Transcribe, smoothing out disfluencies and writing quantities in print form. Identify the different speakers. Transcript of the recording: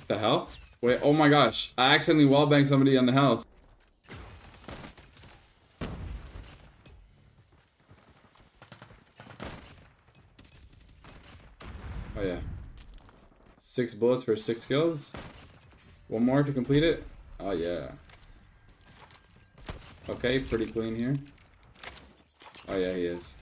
Speaker 1: The hell? Wait, oh my gosh. I accidentally wallbanged somebody on the house. Oh yeah. 6 bullets for 6 kills. One more to complete it. Oh yeah. Okay, pretty clean here. Oh yeah, he is.